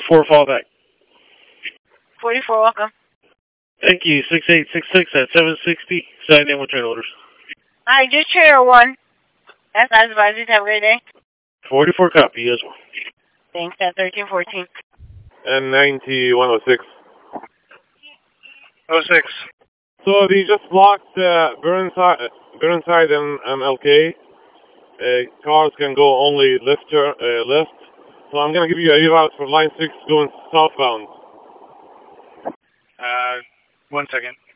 44 fallback. 44, welcome. Thank you. 6866 at 760. Sign in with train orders. Hi, just Trailer 1. That's nice advices. Have a great day. 44 copy as well. Thanks, at 1314. And 9106. 06. So they just blocked Burnside and LK. Cars can go only left. So I'm going to give you a reroute for line 6 going southbound. 1 second.